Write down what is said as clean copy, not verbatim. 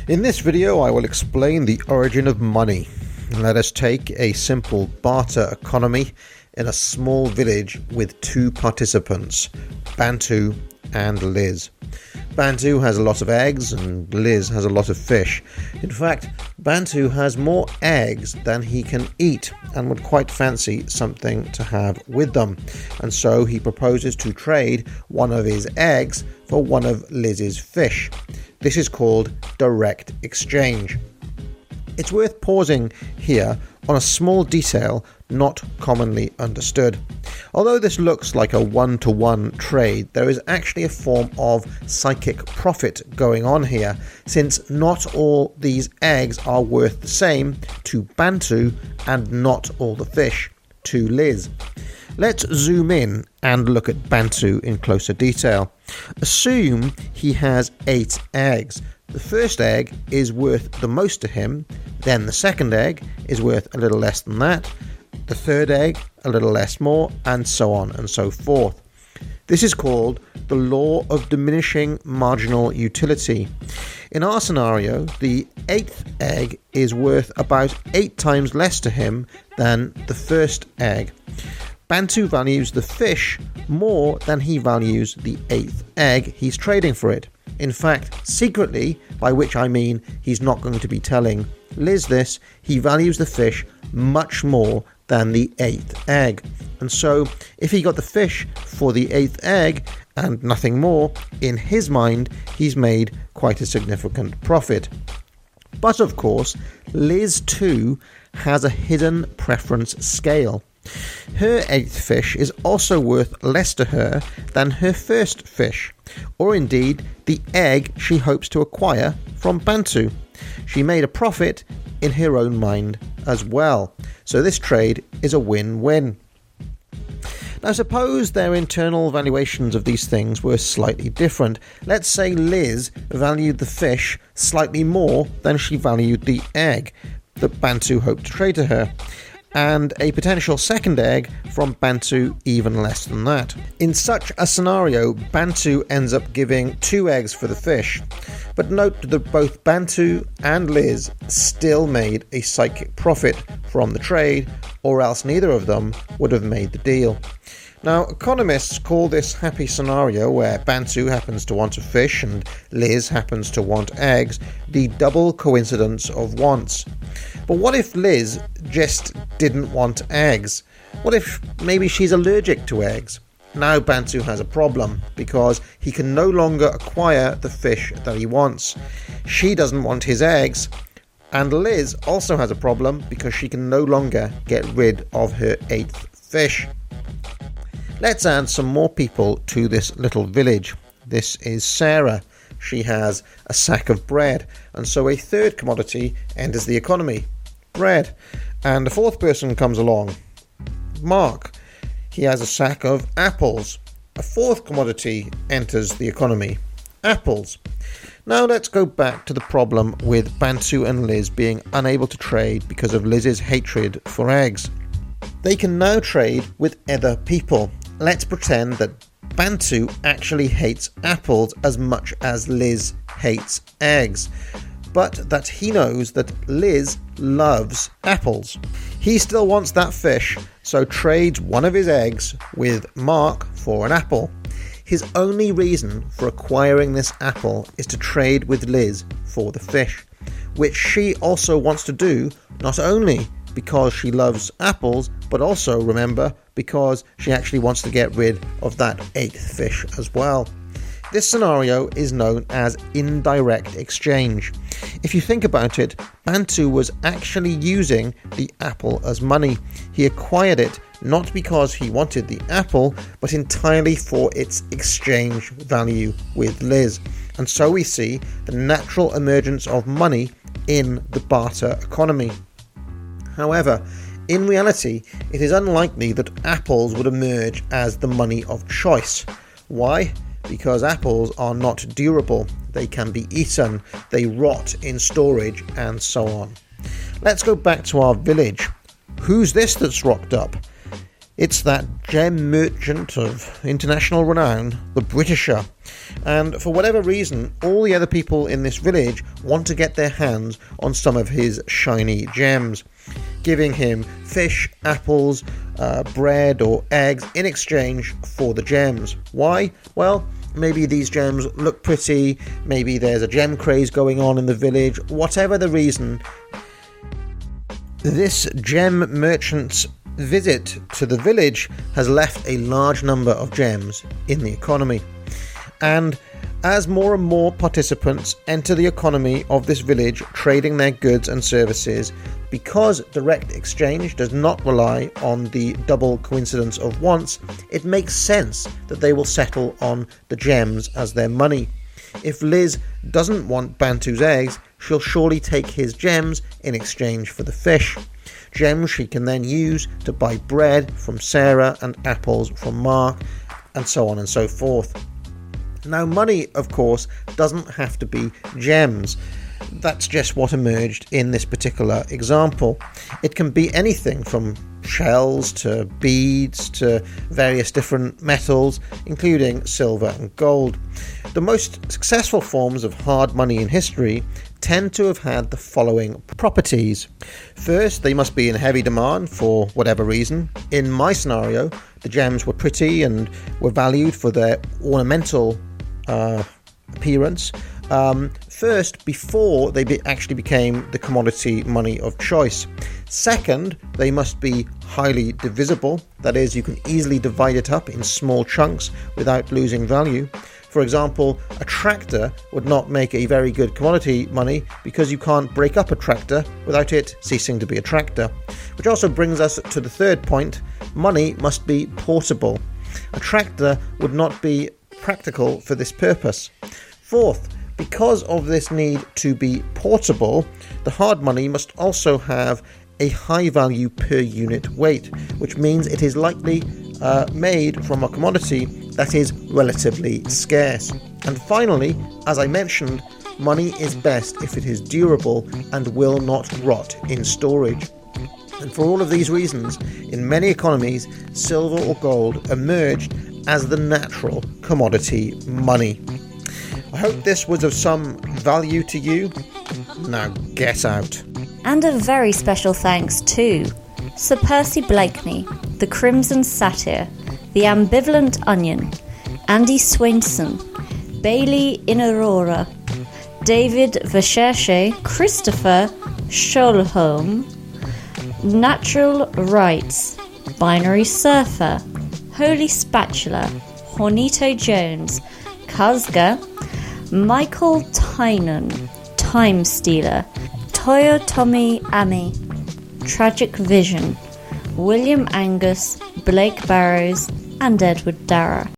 In this video, I will explain the origin of money. Let us take a simple barter economy in a small village with two participants, Bantu and Liz. Bantu has a lot of eggs and Liz has a lot of fish. In fact, Bantu has more eggs than he can eat and would quite fancy something to have with them. And so he proposes to trade one of his eggs for one of Liz's fish. This is called direct exchange. It's worth pausing here on a small detail not commonly understood. Although this looks like a one-to-one trade, there is actually a form of psychic profit going on here, since not all these eggs are worth the same to Bantu and not all the fish to Liz. Let's zoom in and look at Bantu in closer detail. Assume he has 8 eggs. The first egg is worth the most to him, then the second egg is worth a little less than that, the third egg a little less more, and so on and so forth. This is called the law of diminishing marginal utility. In our scenario, the 8th egg is worth about 8 times less to him than the first egg. Bantu values the fish more than he values the 8th egg he's trading for it. In fact, secretly, by which I mean he's not going to be telling Liz this, he values the fish much more than the 8th egg. And so, if he got the fish for the 8th egg and nothing more, in his mind, he's made quite a significant profit. But of course, Liz too has a hidden preference scale. Her 8th fish is also worth less to her than her first fish, or indeed the egg she hopes to acquire from Bantu. She made a profit in her own mind as well, so this trade is a win-win. Now suppose their internal valuations of these things were slightly different. Let's say Liz valued the fish slightly more than she valued the egg that Bantu hoped to trade to her, and a potential second egg from Bantu even less than that. In such a scenario, Bantu ends up giving 2 eggs for the fish. But note that both Bantu and Liz still made a psychic profit from the trade, or else neither of them would have made the deal. Now, economists call this happy scenario, where Bantu happens to want a fish and Liz happens to want eggs, the double coincidence of wants. But what if Liz just didn't want eggs? What if maybe she's allergic to eggs? Now Bantu has a problem, because he can no longer acquire the fish that he wants. She doesn't want his eggs, and Liz also has a problem because she can no longer get rid of her 8th fish. Let's add some more people to this little village. This is Sarah. She has a sack of bread, and so a third commodity enters the economy, bread. And a fourth person comes along, Mark. He has a sack of apples. A fourth commodity enters the economy, apples. Now let's go back to the problem with Bantu and Liz being unable to trade because of Liz's hatred for eggs. They can now trade with other people. Let's pretend that Bantu actually hates apples as much as Liz hates eggs, but that he knows that Liz loves apples. He still wants that fish, so trades one of his eggs with Mark for an apple. His only reason for acquiring this apple is to trade with Liz for the fish, which she also wants to do, not only because she loves apples, but also, remember, because she actually wants to get rid of that 8th fish as well. This scenario is known as indirect exchange. If you think about it, Bantu was actually using the apple as money. He acquired it not because he wanted the apple, but entirely for its exchange value with Liz. And so we see the natural emergence of money in the barter economy. However, in reality, it is unlikely that apples would emerge as the money of choice. Why? Because apples are not durable, they can be eaten, they rot in storage, and so on. Let's go back to our village. Who's this that's rocked up? It's that gem merchant of international renown, the Britisher. And for whatever reason, all the other people in this village want to get their hands on some of his shiny gems, giving him fish, apples, bread or eggs in exchange for the gems. Why? Well, maybe these gems look pretty, maybe there's a gem craze going on in the village, whatever the reason. This gem merchant's visit to the village has left a large number of gems in the economy. And as more and more participants enter the economy of this village, trading their goods and services, because direct exchange does not rely on the double coincidence of wants, it makes sense that they will settle on the gems as their money. If Liz doesn't want Bantu's eggs, she'll surely take his gems in exchange for the fish. Gems she can then use to buy bread from Sarah and apples from Mark, and so on and so forth. Now, money, of course, doesn't have to be gems. That's just what emerged in this particular example. It can be anything from shells to beads to various different metals, including silver and gold. The most successful forms of hard money in history tend to have had the following properties. First, they must be in heavy demand for whatever reason. In my scenario, the gems were pretty and were valued for their ornamental appearance. First, before they actually became the commodity money of choice. Second, they must be highly divisible. That is, you can easily divide it up in small chunks without losing value. For example, a tractor would not make a very good commodity money because you can't break up a tractor without it ceasing to be a tractor. Which also brings us to the third point. Money must be portable. A tractor would not be practical for this purpose. Fourth, because of this need to be portable, the hard money must also have a high value per unit weight, which means it is likely made from a commodity that is relatively scarce. And finally, as I mentioned, money is best if it is durable and will not rot in storage. And for all of these reasons, in many economies, silver or gold emerged as the natural commodity money. I hope this was of some value to you. Now get out. And a very special thanks to Sir Percy Blakeney, The Crimson Satyr, The Ambivalent Onion, Andy Swainson, Bailey Inaurora, David Vercherche, Christopher Scholholm, Natural Rights, Binary Surfer, Holy Spatula, Hornito Jones, Kazga, Michael Tynan, Time Stealer, Toyotomi Ami, Tragic Vision, William Angus, Blake Barrows, and Edward Darragh.